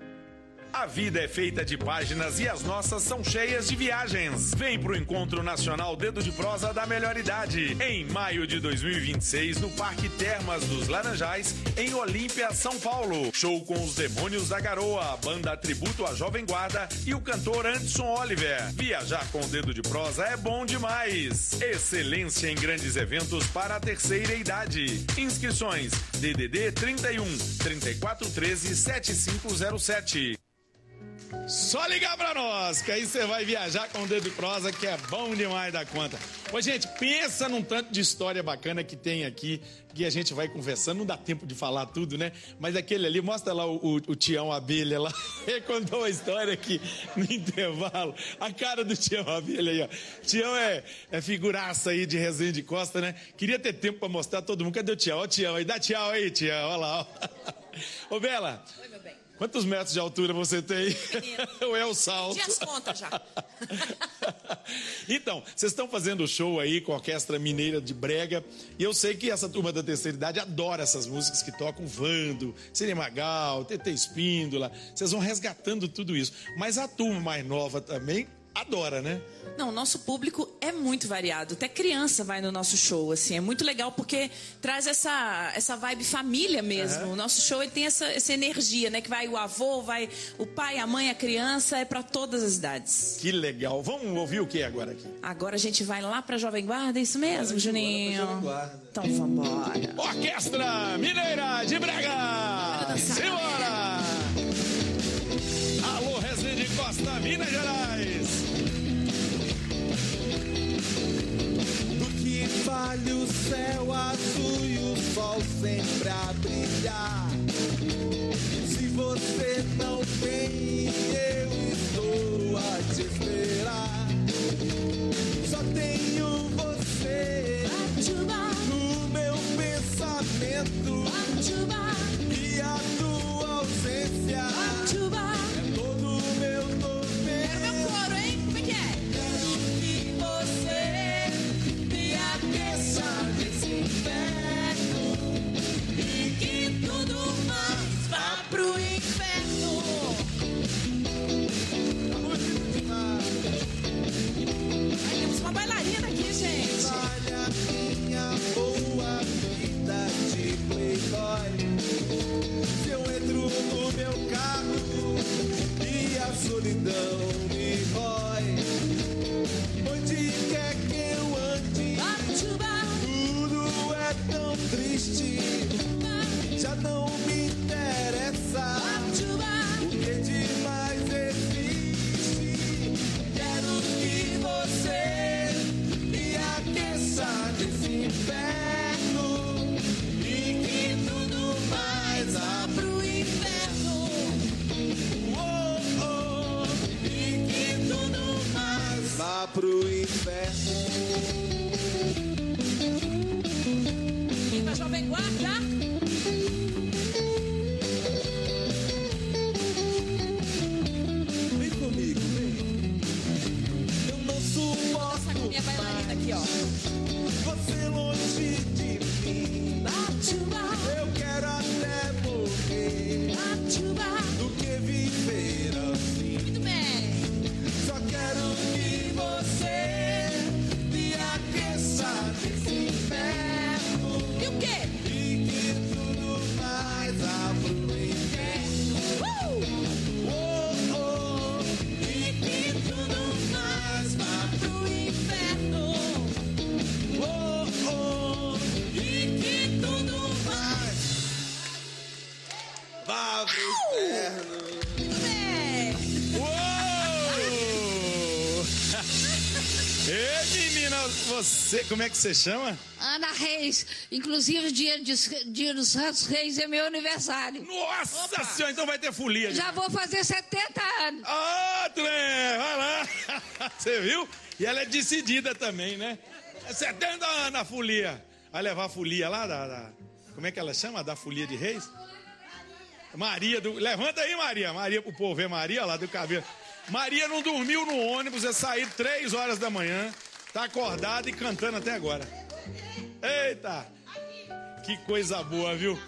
A vida é feita de páginas e as nossas são cheias de viagens. Vem pro Encontro Nacional Dedo de Prosa da Melhor Idade, em maio de dois mil e vinte e seis, no Parque Termas dos Laranjais, em Olímpia, São Paulo. Show com os Demônios da Garoa, banda tributo à Jovem Guarda e o cantor Anderson Oliver. Viajar com o Dedo de Prosa é bom demais. Excelência em grandes eventos para a terceira idade. Inscrições D D D trinta e um, trinta e quatro, treze, setenta e cinco zero sete. Só ligar pra nós, que aí você vai viajar com o Dedo de Prosa, que é bom demais da conta. Ô, gente, pensa num tanto de história bacana que tem aqui, que a gente vai conversando, não dá tempo de falar tudo, né? Mas aquele ali, mostra lá o, o, o Tião Abelha lá, ele contou uma história aqui no intervalo, a cara do Tião Abelha aí, ó. Tião é, é figuraça aí de Resende Costa, né? Queria ter tempo pra mostrar todo mundo, cadê o Tião? Ó o Tião aí, dá tchau aí, Tião, olha lá, ó. Ô, Bela. Oi, meu bem. Quantos metros de altura você tem? Ou é o salto? Tinha as contas já. Então, vocês estão fazendo show aí com a Orquestra Mineira de Brega. E eu sei que essa turma da terceira idade adora essas músicas que tocam Vando, Cine Magal, T T Espíndola. Vocês vão resgatando tudo isso. Mas a turma mais nova também adora, né? Não, o nosso público é muito variado. Até criança vai no nosso show, assim. É muito legal porque traz essa, essa vibe família mesmo. Uhum. O nosso show ele tem essa, essa energia, né? Que vai o avô, vai o pai, a mãe, a criança. É para todas as idades. Que legal. Vamos ouvir o que agora aqui? Agora a gente vai lá pra Jovem Guarda, é isso mesmo, é, Juninho? Jovem Guarda. Então vambora. Orquestra Mineira de Brega! Simbora! Alô, Resende Costa, Minas Gerais! Vale o céu azul e o sol sempre a brilhar. Se você não vem, eu estou a te esperar. Só tenho você no meu pensamento e a tua ausência é todo o meu tormento. Quero meu coro, hein? Como é que é? Quero que você aqueça desse inferno e que tudo mais vá pro inferno. Aí temos uma bailarina aqui, gente. Vale a minha boa vida de playboy. Se eu entro no meu carro e a solidão me rói, onde quer que eu ande, tudo é tão triste, já não me interessa o que demais existe. Quero que você me aqueça desse inferno e que tudo mais vá pro inferno. Oh, oh, e que tudo mais vá pro inferno. Jovem Guarda. você, como é que você chama? Ana Reis. Inclusive, dia, de, dia dos Santos Reis é meu aniversário. Nossa Opa. Senhora, então vai ter folia. Já vou fazer setenta anos. Ah, trem, vai lá. Você viu? E ela é decidida também, né? É setenta anos a folia. Vai levar a folia lá da, da... Como é que ela chama? Da folia de Reis? Maria do... Levanta aí, Maria. Maria pro povo ver Maria lá do cabelo. Maria não dormiu no ônibus, é sair três horas da manhã. Tá acordada e cantando até agora. Eita! Que coisa boa, viu?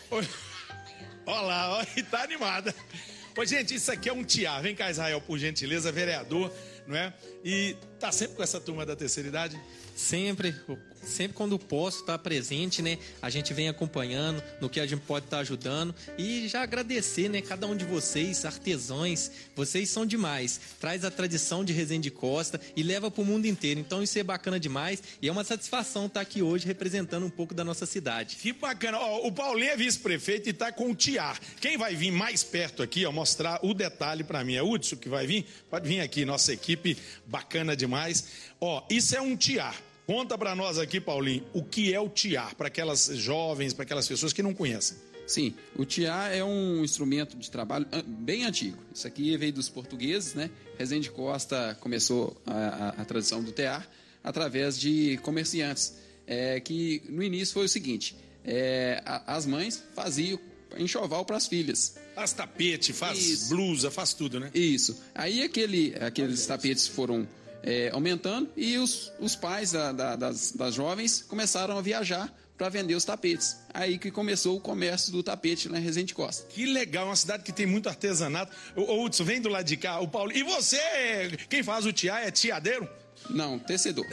Olha lá, ó, e tá animada. Ô, gente, isso aqui é um tiar. Vem cá, Israel, por gentileza, vereador, não é? E tá sempre com essa turma da terceira idade? Sempre, sempre quando posso estar presente, né? A gente vem acompanhando no que a gente pode estar ajudando e já agradecer, né? Cada um de vocês, artesãos, vocês são demais. Traz a tradição de Resende Costa e leva para o mundo inteiro. Então isso é bacana demais e é uma satisfação estar aqui hoje representando um pouco da nossa cidade. Que bacana. Ó, o Paulinho é vice-prefeito e está com o tiar. Quem vai vir mais perto aqui, ó, mostrar o detalhe para mim? É o Hudson que vai vir? Pode vir aqui, nossa equipe bacana demais. Ó, isso é um tiar. Conta para nós aqui, Paulinho, o que é o tiar, para aquelas jovens, para aquelas pessoas que não conhecem. Sim, o tiar é um instrumento de trabalho bem antigo. Isso aqui veio dos portugueses, né? Resende Costa começou a, a, a tradição do tear através de comerciantes, é, que no início foi o seguinte, é, a, as mães faziam enxoval para as filhas. Faz tapete, faz Isso. blusa, faz tudo, né? Isso. Aí aquele, aqueles tapetes foram... É, aumentando e os, os pais da, da, das, das jovens começaram a viajar para vender os tapetes. Aí que começou o comércio do tapete na Resende Costa. Que legal, uma cidade que tem muito artesanato. Ô, Hudson, vem do lado de cá, o Paulo. E você, quem faz o tiar é tiadeiro? Não, tecedor.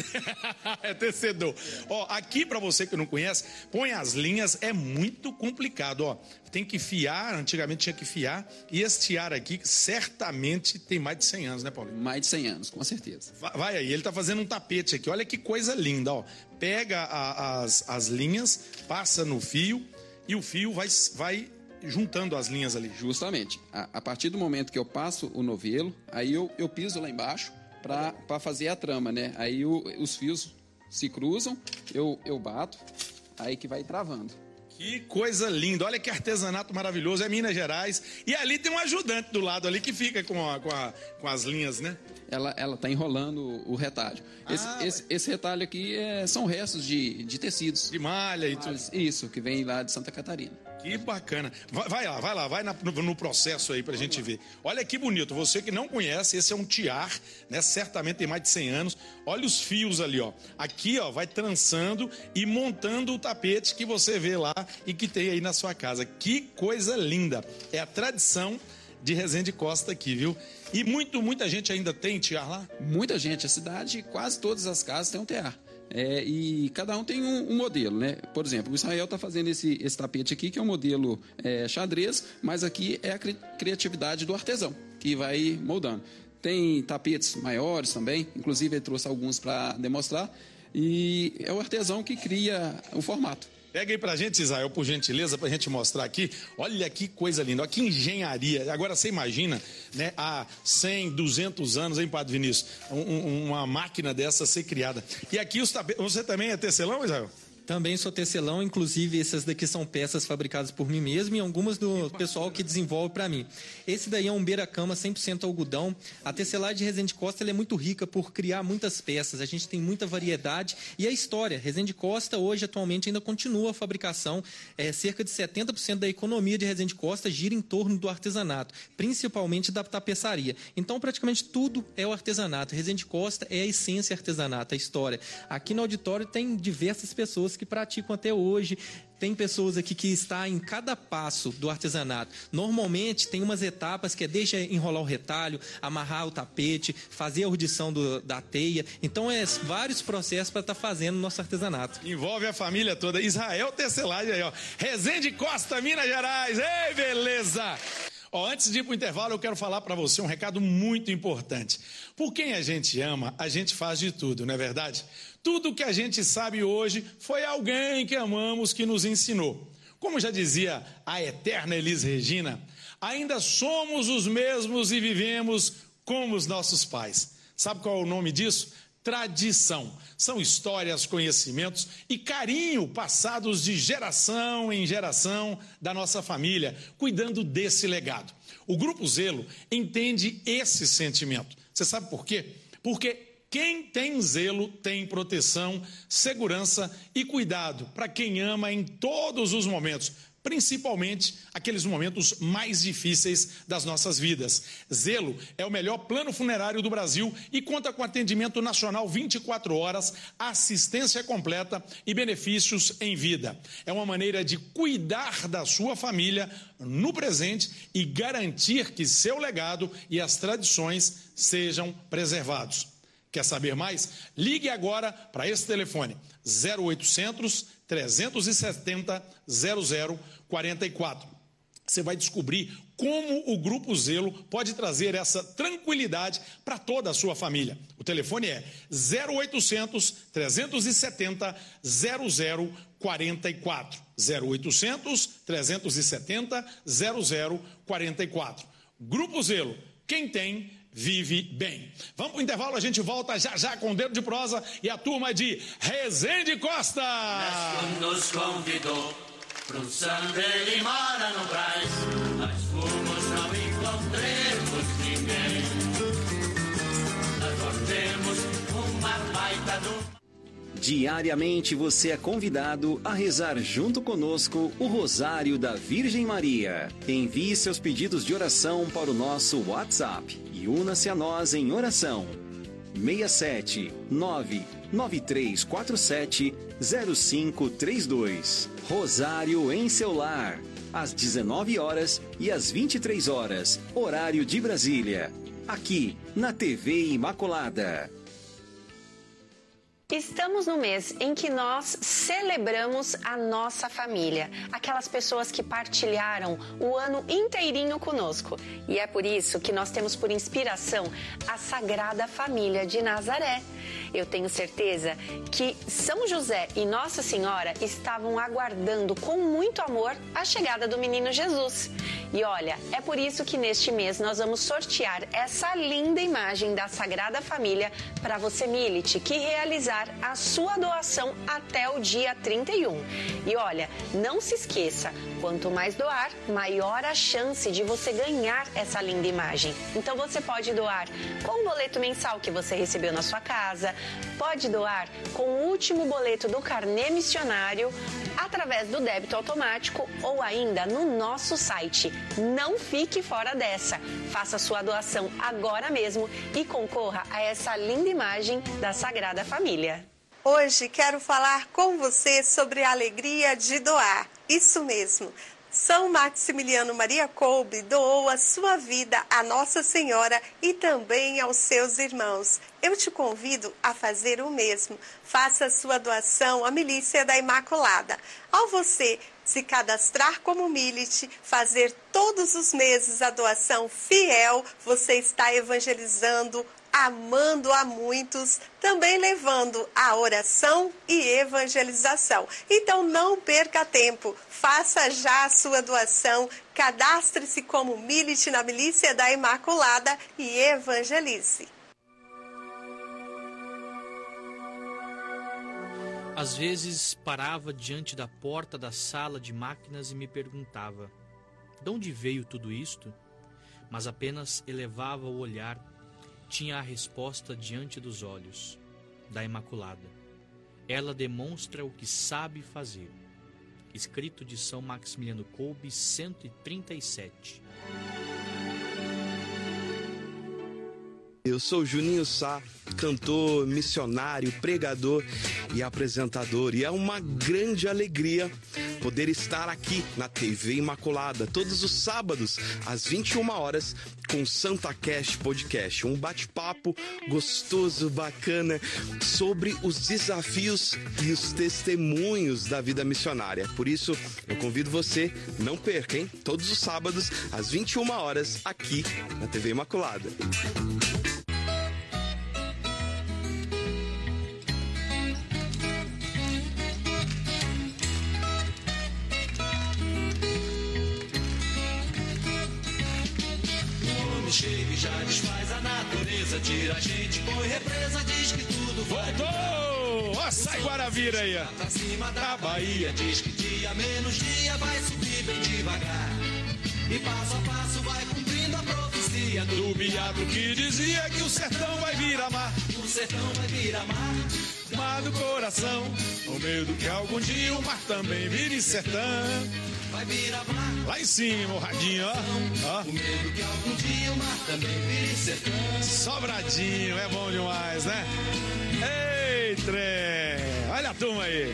É tecedor. Ó, aqui para você que não conhece, põe as linhas, é muito complicado, ó. Tem que fiar, antigamente tinha que fiar, e esse tiar aqui certamente tem mais de cem anos, né, Paulo? Mais de cem anos, com certeza. Vai, vai aí, ele tá fazendo um tapete aqui, olha que coisa linda, ó. Pega a, as, as linhas, passa no fio, e o fio vai, vai juntando as linhas ali. Justamente. A, a partir do momento que eu passo o novelo, aí eu, eu piso lá embaixo, para fazer a trama, né? Aí o, os fios se cruzam, eu, eu bato, aí que vai travando. Que coisa linda, olha que artesanato maravilhoso, é Minas Gerais. E ali tem um ajudante do lado ali que fica com, a, com, a, com as linhas, né? Ela, ela tá enrolando o, o retalho. Esse, ah, esse, esse retalho aqui é, são restos de, de tecidos. De malha e tudo. Isso, que vem lá de Santa Catarina. Que bacana. Vai, vai lá, vai lá, vai na, no, no processo aí pra Vamos gente lá. ver. Olha que bonito, você que não conhece, esse é um tiar, né? Certamente tem mais de cem anos. Olha os fios ali, ó. Aqui, ó, vai trançando e montando o tapete que você vê lá e que tem aí na sua casa. Que coisa linda. É a tradição de Resende Costa aqui, viu? E muito, muita gente ainda tem tiar lá? Muita gente. A cidade, quase todas as casas têm um tiar. É, e cada um tem um, um modelo, né? Por exemplo, o Israel está fazendo esse, esse tapete aqui, que é um modelo é, xadrez, mas aqui é a cri criatividade do artesão, que vai moldando. Tem tapetes maiores também, inclusive ele trouxe alguns para demonstrar, e é o artesão que cria o formato. Pega aí pra gente, Israel, por gentileza, pra gente mostrar aqui. Olha que coisa linda, olha que engenharia. Agora você imagina, né, há cem, duzentos anos, hein, Padre Vinícius, um, uma máquina dessa ser criada. E aqui os tapetes, você também é tecelão, Israel? Também sou tecelão, inclusive essas daqui são peças fabricadas por mim mesmo e algumas do pessoal que desenvolve para mim. Esse daí é um beira-cama cem por cento algodão. A tecelagem de Resende Costa ela é muito rica por criar muitas peças. A gente tem muita variedade e a história. Resende Costa hoje, atualmente, ainda continua a fabricação. É, cerca de setenta por cento da economia de Resende Costa gira em torno do artesanato, principalmente da tapeçaria. Então, praticamente tudo é o artesanato. Resende Costa é a essência artesanato, a história. Aqui no auditório tem diversas pessoas que praticam até hoje. Tem pessoas aqui que estão em cada passo do artesanato. Normalmente tem umas etapas que é desde enrolar o retalho, amarrar o tapete, fazer a urdição do, da teia. Então é vários processos para estar tá fazendo o nosso artesanato. Envolve a família toda. Israel Tecelagem aí, ó. Resende Costa, Minas Gerais. Ei, beleza! Ó, antes de ir para o intervalo, eu quero falar para você um recado muito importante. Por quem a gente ama, a gente faz de tudo, não é verdade? Tudo que a gente sabe hoje foi alguém que amamos que nos ensinou. Como já dizia a eterna Elis Regina, ainda somos os mesmos e vivemos como os nossos pais. Sabe qual é o nome disso? tradição. São histórias, conhecimentos e carinho passados de geração em geração da nossa família, cuidando desse legado. O Grupo Zelo entende esse sentimento. Você sabe por quê? Porque quem tem zelo tem proteção, segurança e cuidado para quem ama em todos os momentos, principalmente aqueles momentos mais difíceis das nossas vidas. Zelo é o melhor plano funerário do Brasil e conta com atendimento nacional vinte e quatro horas, assistência completa e benefícios em vida. É uma maneira de cuidar da sua família no presente e garantir que seu legado e as tradições sejam preservados. Quer saber mais? Ligue agora para esse telefone, zero oitocentos, trezentos e setenta, zero zero quarenta e quatro. Você vai descobrir como o Grupo Zelo pode trazer essa tranquilidade para toda a sua família. O telefone é zero oitocentos, trezentos e setenta, zero zero quarenta e quatro. zero oitocentos, trezentos e setenta, zero zero quarenta e quatro. Grupo Zelo, quem tem, vive bem. Vamos para o intervalo, a gente volta já já com o Dedo de Prosa e a turma de Rezende Costa. Nessun nos convidou para um samba, ele mora no Brás. Nós fomos, não encontremos ninguém. Nós voltemos uma baita do... Diariamente você é convidado a rezar junto conosco o Rosário da Virgem Maria. Envie seus pedidos de oração para o nosso WhatsApp e una-se a nós em oração. seis sete nove nove três quatro sete zero cinco três dois. Rosário em seu lar, às dezenove horas e às vinte e três horas, horário de Brasília. Aqui na T V Imaculada. Estamos no mês em que nós celebramos a nossa família, aquelas pessoas que partilharam o ano inteirinho conosco. E é por isso que nós temos por inspiração a Sagrada Família de Nazaré. Eu tenho certeza que São José e Nossa Senhora estavam aguardando com muito amor a chegada do menino Jesus. E olha, é por isso que neste mês nós vamos sortear essa linda imagem da Sagrada Família para você, Milite, que realizar a sua doação até o dia trinta e um. E olha, não se esqueça, quanto mais doar, maior a chance de você ganhar essa linda imagem. Então você pode doar com o boleto mensal que você recebeu na sua casa, pode doar com o último boleto do carnê missionário, através do débito automático ou ainda no nosso site. Não fique fora dessa. Faça sua doação agora mesmo e concorra a essa linda imagem da Sagrada Família. Hoje quero falar com você sobre a alegria de doar. Isso mesmo. São Maximiliano Maria Kolbe doou a sua vida à Nossa Senhora e também aos seus irmãos. Eu te convido a fazer o mesmo. Faça a sua doação à Milícia da Imaculada. Ao você se cadastrar como Milite, fazer todos os meses a doação fiel, você está evangelizando, amando a muitos, também levando a oração e evangelização. Então não perca tempo, faça já a sua doação, cadastre-se como Milite na Milícia da Imaculada e evangelize. Às vezes parava diante da porta da sala de máquinas e me perguntava: de onde veio tudo isto? Mas apenas elevava o olhar. Tinha a resposta diante dos olhos da Imaculada. Ela demonstra o que sabe fazer. Escrito de São Maximiliano Kolbe, cento e trinta e sete. Eu sou Juninho Sá, cantor, missionário, pregador e apresentador. E é uma grande alegria poder estar aqui na T V Imaculada todos os sábados às vinte e uma horas com Santa Cast Podcast. Um bate-papo gostoso, bacana sobre os desafios e os testemunhos da vida missionária. Por isso, eu convido você, não perca, hein? Todos os sábados às vinte e uma horas aqui na T V Imaculada. Chega e já desfaz a natureza, tira a gente, põe represa, diz que tudo Voltou! Ó, sai Guaravira aí, ó. Pra cima da Bahia, diz que dia menos dia vai subir bem devagar. E passo a passo vai cumprindo a profecia do, do Beato que dizia que o sertão vai virar mar. O sertão vai virar mar. Mar do coração, o medo que algum dia o mar também vire sertão. Vai virar mar. Lá em cima, o radinho, ó. ó. O medo que algum dia o mar também vire sertão. Sobradinho, é bom demais, né? Ei, trem! Olha a turma aí.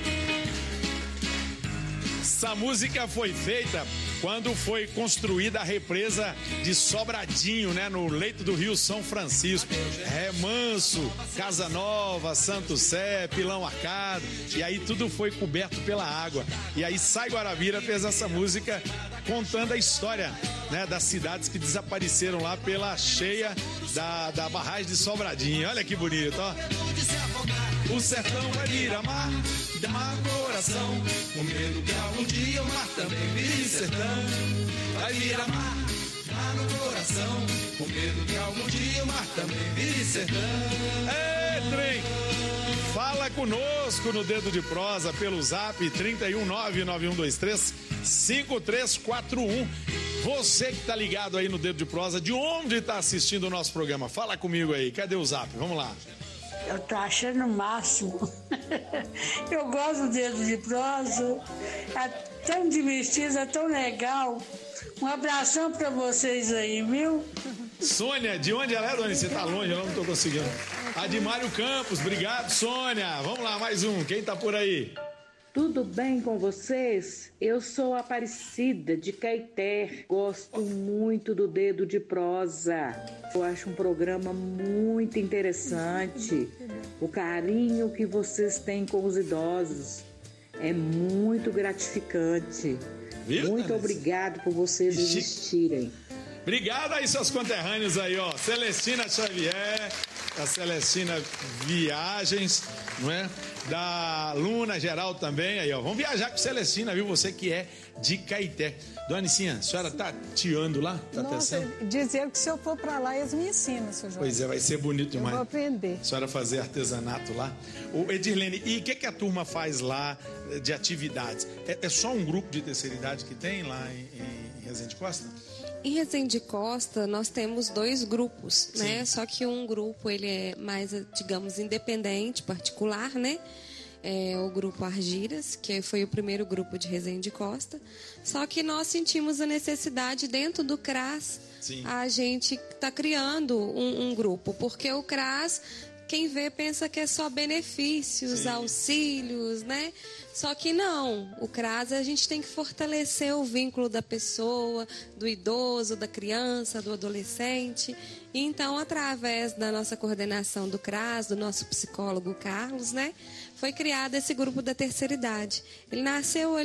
Essa música foi feita quando foi construída a represa de Sobradinho, né, no leito do Rio São Francisco. É Manso, Casa Nova, Santo Sé, Pilão Arcado, e aí tudo foi coberto pela água. E aí Sai Guaravira fez essa música contando a história, né, das cidades que desapareceram lá pela cheia da, da barragem de Sobradinho. Olha que bonito, ó. O sertão vai virar mar, mar coração. O medo que algum dia o mar também vire sertão. Vai virar mar, mar no coração. O medo que algum dia o mar também vire sertão. Ei, trem! Fala conosco no Dedo de Prosa pelo zap trinta e um, nove nove um dois três, cinco três quatro um. Você que tá ligado aí no Dedo de Prosa, de onde tá assistindo o nosso programa? Fala comigo aí, cadê o zap? Vamos lá. Eu tô achando o máximo. Eu gosto do Dedo de Prosa. É tão divertido, é tão legal. Um abração pra vocês aí, viu? Sônia, de onde ela é, Dona? Você tá longe, eu não tô conseguindo. Admário Campos, obrigado, Sônia. Vamos lá, mais um. Quem tá por aí? Tudo bem com vocês? Eu sou Aparecida de Caeté. Gosto muito do Dedo de Prosa. Eu acho um programa muito interessante. O carinho que vocês têm com os idosos é muito gratificante. Viu? Muito obrigado por vocês existirem. Obrigado aí, seus conterrâneos aí, ó. Celestina Xavier, a Celestina Viagens, não é? Da Luna Geral também, aí, ó. Vamos viajar com Celestina, viu? Você que é de Caeté. Dona Nicinha, a senhora tá tiando lá? Tá Nossa, tecendo? dizer que se eu for pra lá, eles me ensinam, seu Jorge. Pois é, vai ser bonito demais. Eu vou aprender. A senhora fazer artesanato lá. O Edirlene, e o que, que a turma faz lá de atividades? É, é só um grupo de terceira idade que tem lá em, em Resende Costa? Em Resende Costa, nós temos dois grupos, Sim. né? Só que um grupo, ele é mais, digamos, independente, particular, né? É o grupo Argiras, que foi o primeiro grupo de Resende Costa. Só que nós sentimos a necessidade, dentro do C R A S, Sim. a gente está criando um, um grupo, porque o C R A S, quem vê pensa que é só benefícios, Sim. auxílios, né? Só que não, o C R A S a gente tem que fortalecer o vínculo da pessoa, do idoso, da criança, do adolescente. Então, através da nossa coordenação do C R A S, do nosso psicólogo Carlos, né, foi criado esse grupo da terceira idade. Ele nasceu